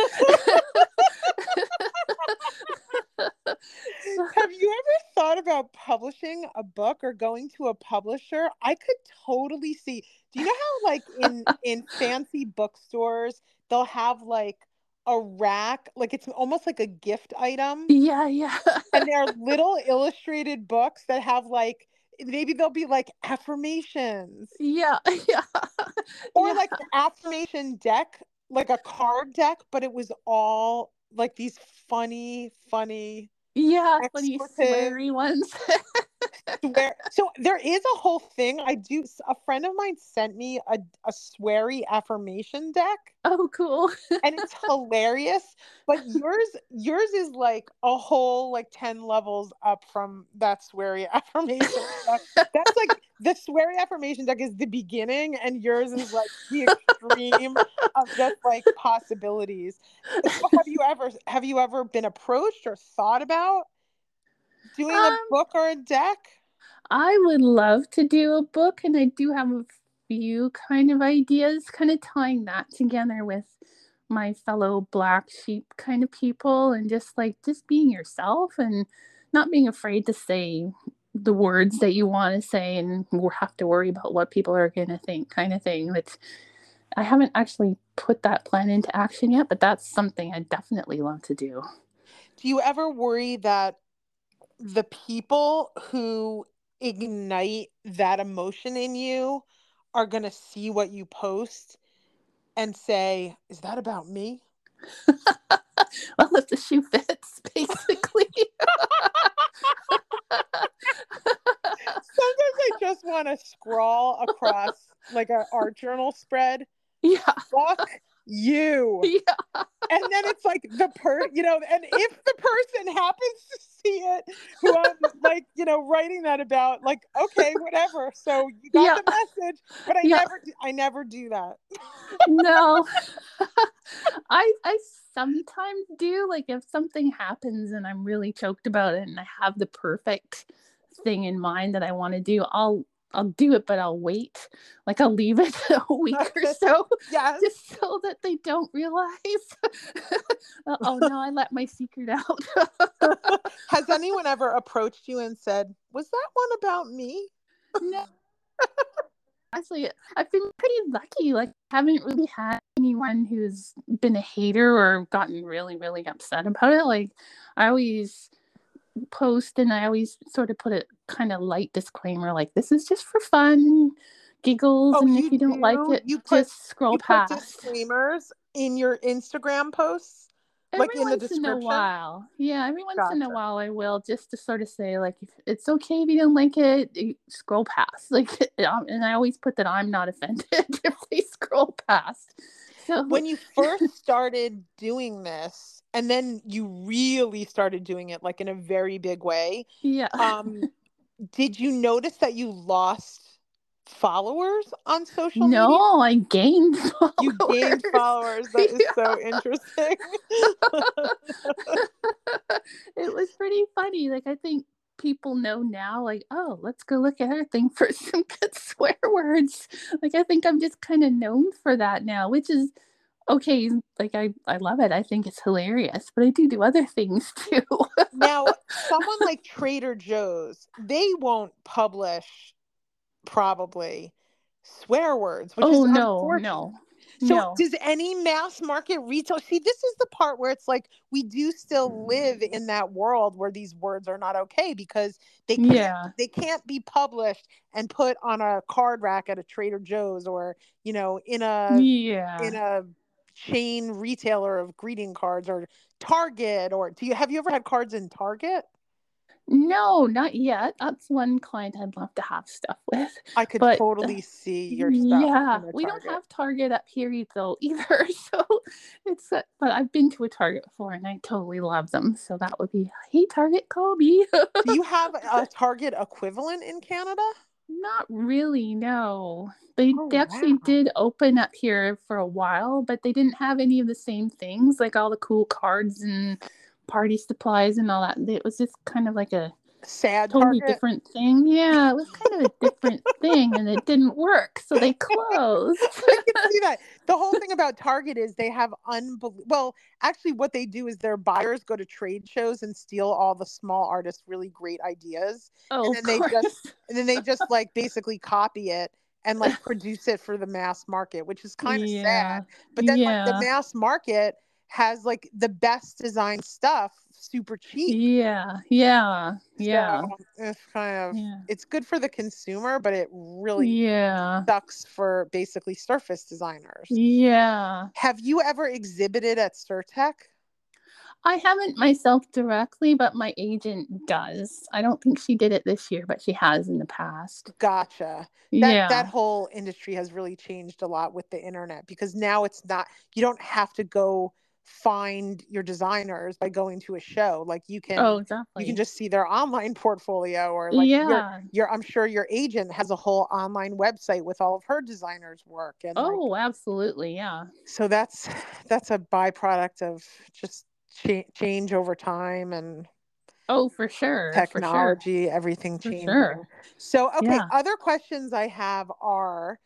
So, Have you ever thought about publishing a book or going to a publisher? I could totally see. Do you know how like in fancy bookstores they'll have like a rack, like it's almost like a gift item, yeah, yeah, and there are little illustrated books that have like maybe they'll be like affirmations yeah, yeah, or yeah, like an affirmation deck, like a card deck, but it was all like these funny yeah. Funny expletive sweary ones. swear. So there is a whole thing. A friend of mine sent me a sweary affirmation deck, Oh, cool. and it's hilarious. But yours is like a whole like 10 levels up from that sweary affirmation deck. That's like the sweary affirmation deck is the beginning, and yours is like the extreme of just like possibilities. So have you ever been approached or thought about doing a Um, book or a deck? I would love to do a book, and I do have a few kind of ideas, kind of tying that together with my fellow black sheep kind of people, and just being yourself and not being afraid to say the words that you want to say and have to worry about what people are going to think, kind of thing. Which I haven't actually put that plan into action yet, but that's something I definitely love to do. Do you ever worry that the people who ignite that emotion in you are going to see what you post and say, "Is that about me?" Well, if the shoe fits, basically. Sometimes I just want to scrawl across like our journal spread, Yeah, fuck you. yeah, And then it's like and if the person happens to see it who I'm like, writing that about, like, okay, whatever. So you got yeah, the message, but yeah. I never do that. No, I sometimes do. Like if something happens and I'm really choked about it, and I have the perfect thing in mind that I want to do, I'll do it, but I'll wait. Like I'll leave it a week or so, Yes. just so that they don't realize. Oh no, I let my secret out. Has anyone ever approached you and said, "Was that one about me?" No, actually, I've been pretty lucky. Like, I haven't really had anyone who's been a hater or gotten really, really upset about it. Like, I always post and I always sort of put a kind of light disclaimer, like, this is just for fun, giggles, Oh, and if you you don't like do? it, just scroll You put past. disclaimers in your Instagram posts, Every like in the once in a description? while, yeah, every once in a Gotcha. while I will, just to sort of say, like, if it's okay if you don't like it, you scroll past. Like, and I always put that I'm not offended if they scroll past. So When you first started doing this, and then you really started doing it like in a very big way, yeah. um, did you notice that you lost followers on social media? No, I gained You gained followers. followers. That is Yeah. so interesting. It was pretty funny. Like I think people know now, like, oh, let's go look at her thing for some good swear words. Like I think I'm just kind of known for that now, which is okay. Like I love it. I think it's hilarious, but I do other things too. Now, someone like Trader Joe's, they won't publish probably swear words, which is Oh no, unfortunate. no. So No. does any mass market retail, see, this is the part where it's like we do still live in that world where these words are not okay because they can't Yeah. they can't be published and put on a card rack at a Trader Joe's or, in a Yeah. in a chain retailer of greeting cards or Target, or have you ever had cards in Target? No, not yet. That's one client I'd love to have stuff with. I could But totally see your stuff yeah, in a we don't Target. have Target up here though either. So it's but I've been to a Target before and I totally love them. So that would be, hey Target, call me. Do you have a Target equivalent in Canada? Not really, no. They Oh, actually wow. did open up here for a while, but they didn't have any of the same things, like all the cool cards and party supplies and all that. It was just kind of like a Sad totally Target. different thing. Yeah, it was kind of a different thing and it didn't work, so they closed. I can see that. The whole thing about Target is they have well, actually what they do is their buyers go to trade shows and steal all the small artists' really great ideas. Oh, And of then they just course. and then they just like basically copy it and like produce it for the mass market, which is kind of sad. Yeah. But then like the Yeah. mass market has like the best design stuff super cheap. Yeah. Yeah. So Yeah. it's kind of Yeah. it's good for the consumer, but it really Yeah. sucks for basically surface designers. Yeah. Have you ever exhibited at Surtech? I haven't myself directly, but my agent does. I don't think she did it this year, but she has in the past. Gotcha. That Yeah. whole industry has really changed a lot with the internet because now it's not, you don't have to go find your designers by going to a show. Like Oh, you can exactly. just see their online portfolio, or like Yeah. I'm sure your agent has a whole online website with all of her designers work, and like Oh, absolutely. Yeah. so that's a byproduct of just change over time and Oh, for sure. For sure. technology, everything For sure. changing. So, okay, Yeah. other questions I have are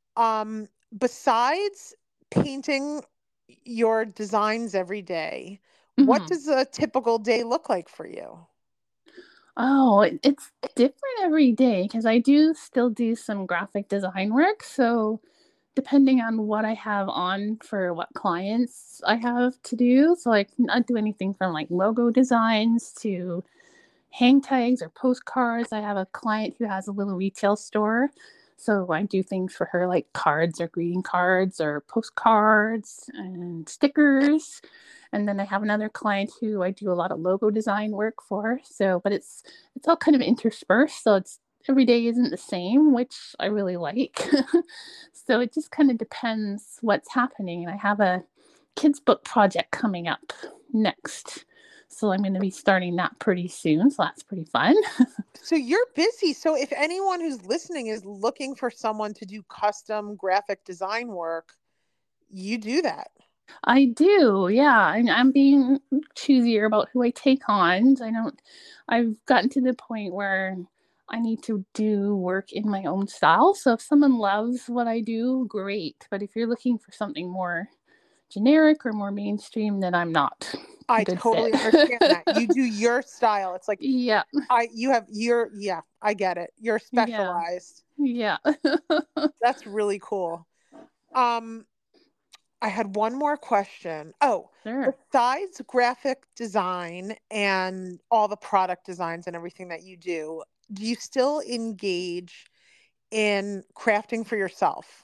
besides painting your designs every day, what Hmm. does a typical day look like for you? Oh, it's different every day because I do still do some graphic design work. So, depending on what I have on for what clients I have to do. So, I can not do anything from like logo designs to hang tags or postcards. I have a client who has a little retail store. So I do things for her like cards or greeting cards or postcards and stickers. And then I have another client who I do a lot of logo design work for. So, but it's all kind of interspersed. So it's every day isn't the same, which I really like. So it just kind of depends what's happening. And I have a kids book project coming up next. So I'm going to be starting that pretty soon. So that's pretty fun. So you're busy. So if anyone who's listening is looking for someone to do custom graphic design work, you do that. I do. Yeah. I'm being choosier about who I take on. I've gotten to the point where I need to do work in my own style. So if someone loves what I do, great. But if you're looking for something more generic or more mainstream, then I'm not a I good fit. totally understand that. You do your style. It's like Yeah. you have your, yeah, I get it. You're Yeah. specialized. Yeah. That's really cool. Um, I had one more question. Oh, Sure. besides graphic design and all the product designs and everything that you do you still engage in crafting for yourself?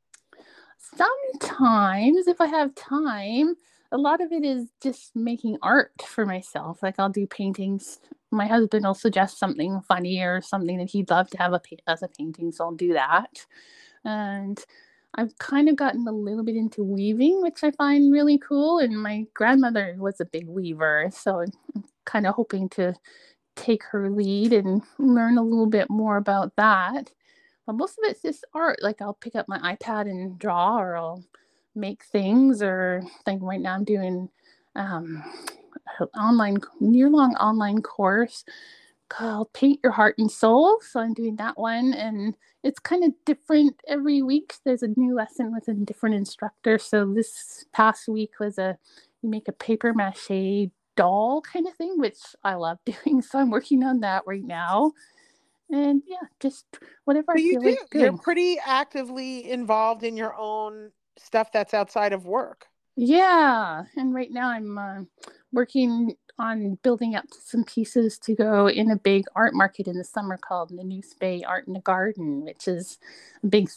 Sometimes, if I have time, a lot of it is just making art for myself. Like I'll do paintings. My husband will suggest something funny or something that he'd love to have as a painting, so I'll do that. And I've kind of gotten a little bit into weaving, which I find really cool. And my grandmother was a big weaver, so I'm kind of hoping to take her lead and learn a little bit more about that. But most of it's just art. Like I'll pick up my iPad and draw, or I'll make things. Or like right now, I'm doing um, an online year long online course called Paint Your Heart and Soul. So I'm doing that one, and it's kind of different every week. There's a new lesson with a different instructor. So this past week was you make a paper mache doll kind of thing, which I love doing. So I'm working on that right now. And yeah, just whatever So I you feel do. like You're doing. pretty actively involved in your own stuff that's outside of work. Yeah, and right now I'm working on building up some pieces to go in a big art market in the summer called Nanoose Bay Art in the Garden, which is a big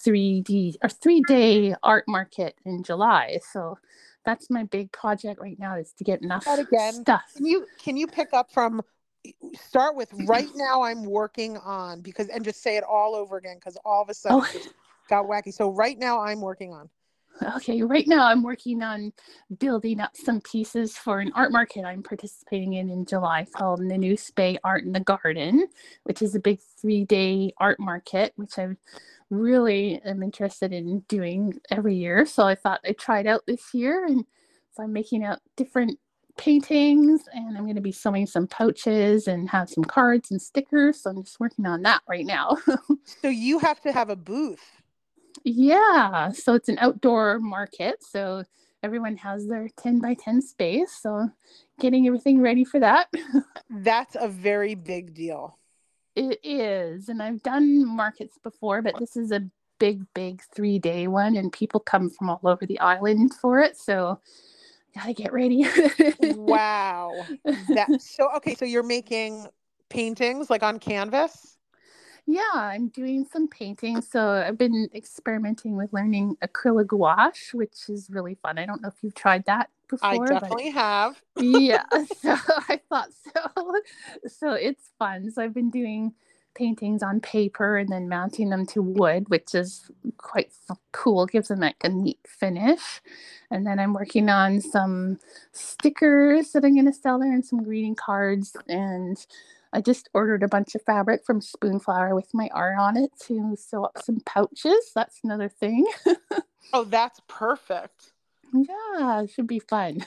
3-day art market in July. So that's my big project right now, is to get enough That again, stuff. can you pick up from start with right now I'm working on, because and just say it all over again, because all of a sudden Oh, it just got wacky. So right now I'm working on. okay, right now I'm working on building up some pieces for an art market I'm participating in July called Nanoose Bay Art in the Garden, which is a big 3-day art market, which I really am interested in doing every year. So I thought I'd try it out this year. And so I'm making out different paintings, and I'm going to be sewing some pouches and have some cards and stickers. So I'm just working on that right now. So you have to have a booth. Yeah, so it's an outdoor market. So everyone has their 10 by 10 space. So getting everything ready for that. That's a very big deal. It is. And I've done markets before, but this is a big, big 3-day one, and people come from all over the island for it. So gotta get ready. Wow. So you're making paintings like on canvas? Yeah, I'm doing some painting. So I've been experimenting with learning acrylic gouache, which is really fun. I don't know if you've tried that I before, but definitely have. yeah, so I thought so. So it's fun. So I've been doing paintings on paper and then mounting them to wood, which is quite cool. Gives them like a neat finish. And then I'm working on some stickers that I'm going to sell there and some greeting cards. And I just ordered a bunch of fabric from Spoonflower with my art on it to sew up some pouches. That's another thing. Oh, that's perfect. Yeah, it should be fun.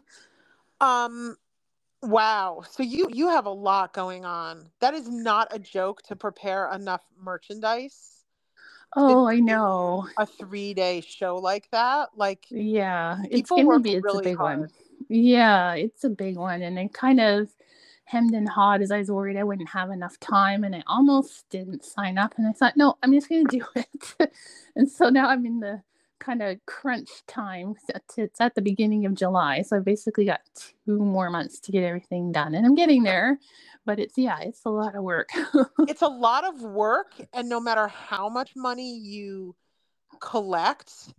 Um, wow. So you have a lot going on. That is not a joke to prepare enough merchandise to Oh, I do know. a 3-day show like that. Like, Yeah, people work it's a really big one. hard. Yeah, it's a big one. And I kind of hemmed and hawed as I was worried I wouldn't have enough time. And I almost didn't sign up. And I thought, no, I'm just going to do it. And so now I'm in the kind of crunch time. It's at the beginning of July. So I basically got 2 more months to get everything done. And I'm getting there. But it's a lot of work. It's a lot of work, and no matter how much money you collect,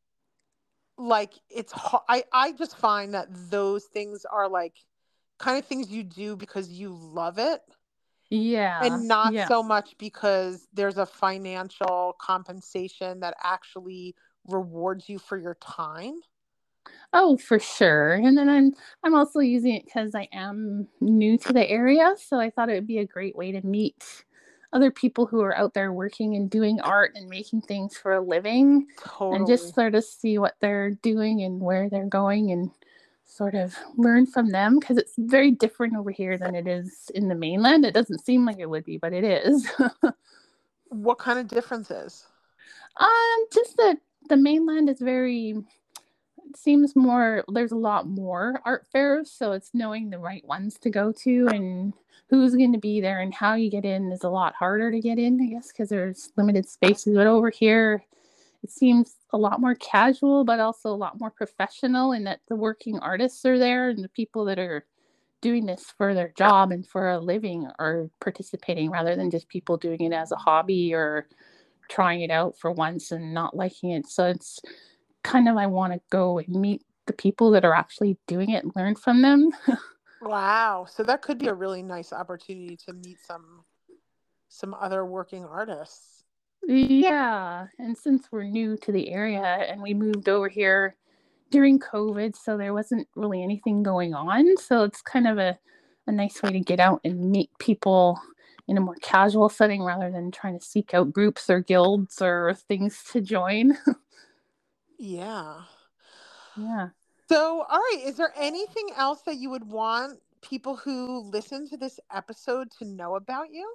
like I just find that those things are like kind of things you do because you love it, Yeah, and not yeah. so much because there's a financial compensation that actually rewards you for your time. Oh, for sure. And then I'm also using it because I am new to the area, so I thought it would be a great way to meet other people who are out there working and doing art and making things for a living, and just Totally. sort of see what they're doing and where they're going, and sort of learn from them, because it's very different over here than it is in the mainland. It doesn't seem like it would be, but it is. What kind of differences? Just that the mainland is very, it seems more, there's a lot more art fairs, so it's knowing the right ones to go to and who's going to be there, and how you get in is a lot harder to get in, I guess, because there's limited spaces. But over here it seems a lot more casual, but also a lot more professional, in that the working artists are there, and the people that are doing this for their job and for a living are participating, rather than just people doing it as a hobby or trying it out for once and not liking it. So it's kind of, I want to go and meet the people that are actually doing it and learn from them. Wow. So that could be a really nice opportunity to meet some other working artists. Yeah, and since we're new to the area and we moved over here during COVID, so there wasn't really anything going on. So it's kind of a nice way to get out and meet people in a more casual setting, rather than trying to seek out groups or guilds or things to join. Yeah. Yeah. So, all right, is there anything else that you would want people who listen to this episode to know about you?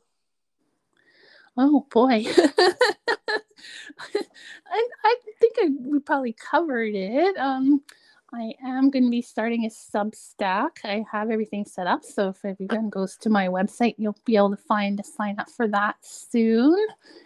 Oh boy. I think we probably covered it. I am going to be starting a Substack. I have everything set up. So if everyone goes to my website, you'll be able to find a sign up for that soon.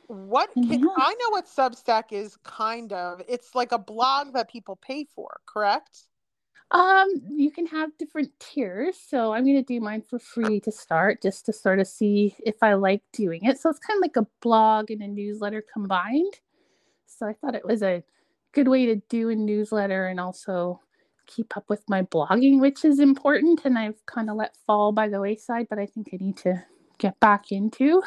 I know what Substack is, kind of. It's like a blog that people pay for, correct? You can have different tiers. So I'm going to do mine for free to start, just to sort of see if I like doing it. So it's kind of like a blog and a newsletter combined. So I thought it was a good way to do a newsletter and also keep up with my blogging, which is important. And I've kind of let fall by the wayside, but I think I need to get back into.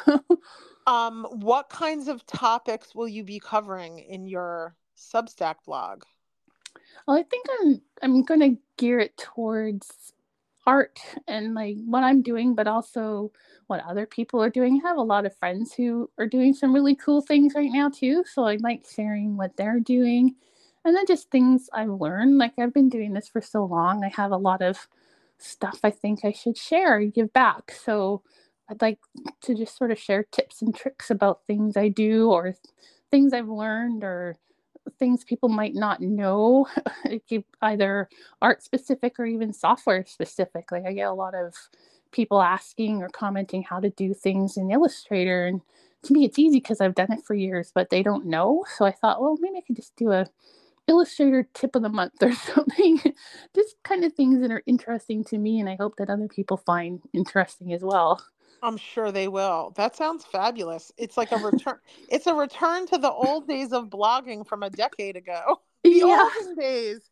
What kinds of topics will you be covering in your Substack blog? Well, I think I'm gonna gear it towards art and like what I'm doing, but also what other people are doing. I have a lot of friends who are doing some really cool things right now too, so I like sharing what they're doing, and then just things I've learned. Like I've been doing this for so long, I have a lot of stuff I think I should share and give back. So I'd like to just sort of share tips and tricks about things I do or things I've learned or things people might not know, either art specific or even software specific. Like I get a lot of people asking or commenting how to do things in Illustrator. And to me, it's easy because I've done it for years, but they don't know. So I thought, well, maybe I could just do a Illustrator tip of the month or something. Just kind of things that are interesting to me. And I hope that other people find interesting as well. I'm sure they will. That sounds fabulous. It's like a return. It's a return to the old days of blogging from a decade ago. The Yeah. olden days.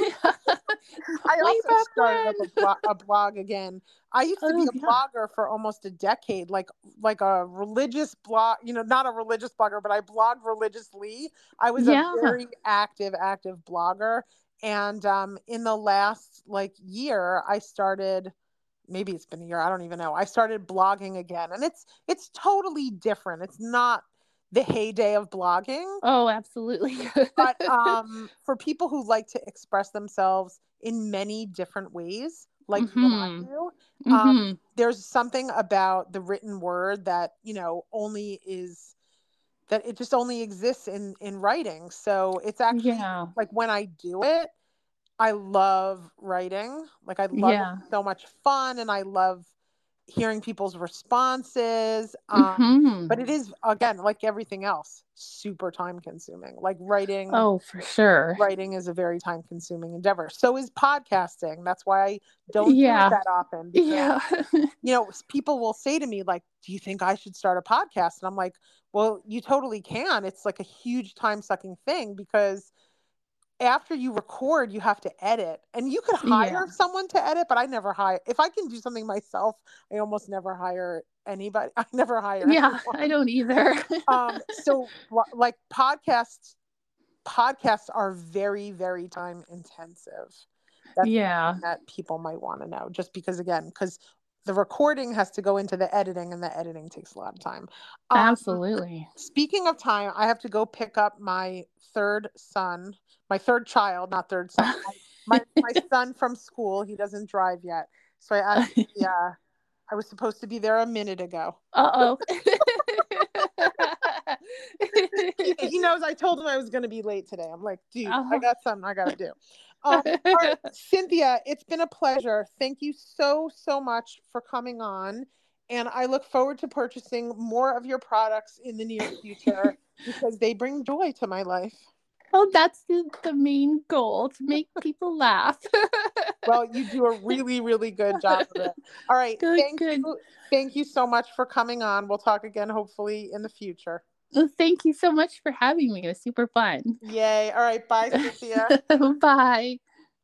I Way also back started up when. a blog again. I used to be Oh, a yeah. blogger for almost a decade, like a religious blog, not a religious blogger, but I blogged religiously. I was a Yeah. very active blogger. And in the last year, I started, maybe it's been a year, I don't even know. I started blogging again, and it's totally different. It's not the heyday of blogging, Oh, absolutely. but for people who like to express themselves in many different ways, like you and I Mm-hmm. do, Mm-hmm. there's something about the written word that that it just only exists in writing. So it's actually Yeah. like when I do it, I love writing. Like I love it. Yeah. It's so much fun, and I love hearing people's responses. Mm-hmm. But it is, again, like everything else, super time consuming. Like Oh, for sure. writing is a very time consuming endeavor. So is podcasting. That's why I don't do it Yeah. that often, because Yeah. people will say to me, like, do you think I should start a podcast? And I'm like, well, you totally can. It's like a huge time sucking thing, because after you record, you have to edit, and you could Yeah. hire someone to edit, but I never hire. If I can do something myself, I almost never hire anybody. I never hire Yeah. I anyone. don't either. So like podcasts are very, very time intensive. That's Yeah. something that people might want to know, just because the recording has to go into the editing, and the editing takes a lot of time. Absolutely. Speaking of time, I have to go pick up my third child, not third son, my son from school. He doesn't drive yet. So I was supposed to be there a minute ago. Uh-oh. He knows I told him I was going to be late today. I'm like, dude, I Uh-huh. got something I got to do. All right, Cynthia, it's been a pleasure. Thank you so, so much for coming on. And I look forward to purchasing more of your products in the near future, because they bring joy to my life. Oh, that's the main goal, to make people laugh. Well, you do a really, really good job of it. All right. Good, Thank good. you. Thank you so much for coming on. We'll talk again, hopefully, in the future. Well, thank you so much for having me. It was super fun. Yay. All right. Bye, Cynthia. Bye.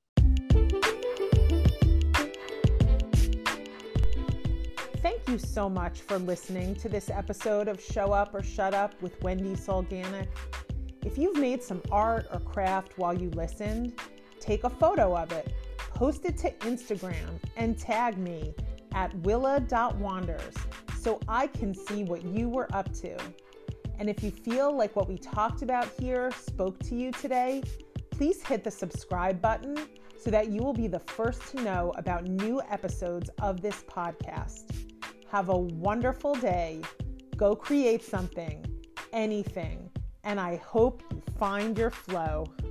Thank you so much for listening to this episode of Show Up or Shut Up with Wendy Solganic. If you've made some art or craft while you listened, take a photo of it, post it to Instagram, and tag me at willa.wanders so I can see what you were up to. And if you feel like what we talked about here spoke to you today, please hit the subscribe button so that you will be the first to know about new episodes of this podcast. Have a wonderful day. Go create something, anything, and I hope you find your flow.